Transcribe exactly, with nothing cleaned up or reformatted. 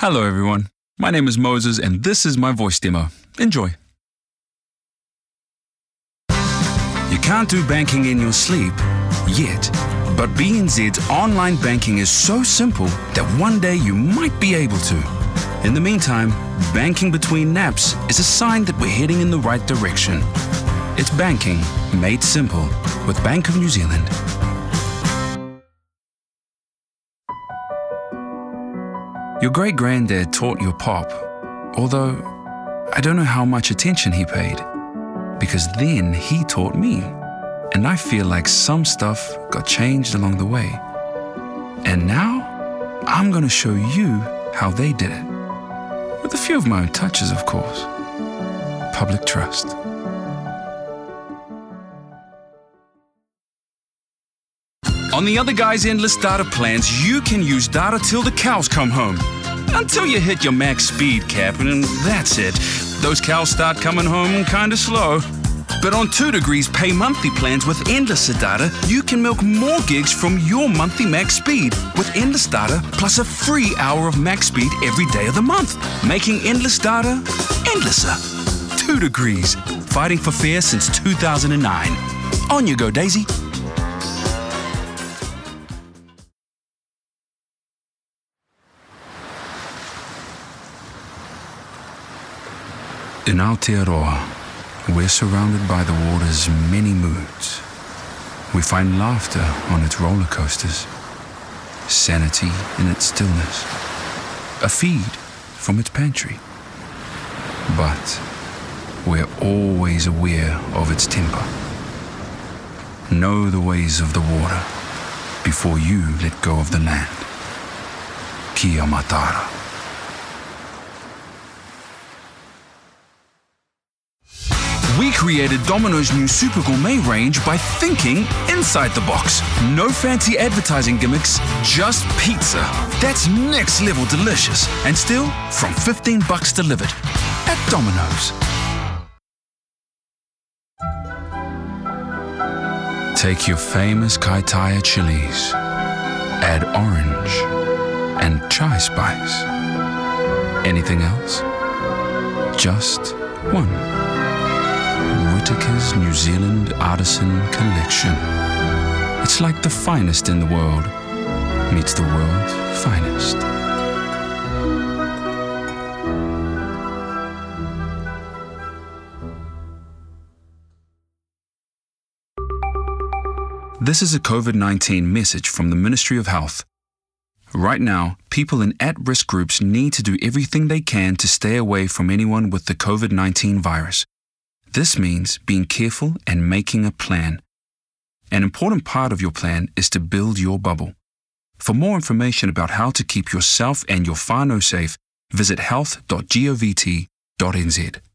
Hello everyone, my name is Moses and this is my voice demo. Enjoy. You can't do banking in your sleep yet, but B N Z's online banking is so simple that one day you might be able to. In the meantime, banking between naps is a sign that we're heading in the right direction. It's banking made simple with Bank of New Zealand. Your great-granddad taught your pop, although I don't know how much attention he paid, because then he taught me, and I feel like some stuff got changed along the way. And now, I'm going to show you how they did it, with a few of my own touches, of course. Public trust. On the other guy's endless data plans, you can use data till the cows come home. Until you hit your max speed cap, and that's it. Those cows start coming home kinda slow. But on two degrees Pay monthly plans with endless data, you can milk more gigs from your monthly max speed with endless data plus a free hour of max speed every day of the month, making endless data endlesser. two degrees, fighting for fair since two thousand nine. On you go, Daisy. In Aotearoa, we're surrounded by the water's many moods. We find laughter on its roller coasters, sanity in its stillness, a feed from its pantry. But we're always aware of its temper. Know the ways of the water before you let go of the land. Kia matara. We created Domino's new Super Gourmet range by thinking inside the box. No fancy advertising gimmicks, just pizza. That's next level delicious. And still from fifteen bucks delivered at Domino's. Take your famous Kaitaia chilies. Add orange and chai spice. Anything else? Just one. Whittaker's New Zealand Artisan Collection. It's like the finest in the world meets the world's finest. This is a COVID nineteen message from the Ministry of Health. Right now, people in at-risk groups need to do everything they can to stay away from anyone with the COVID nineteen virus. This means being careful and making a plan. An important part of your plan is to build your bubble. For more information about how to keep yourself and your whānau safe, visit health dot govt dot n z.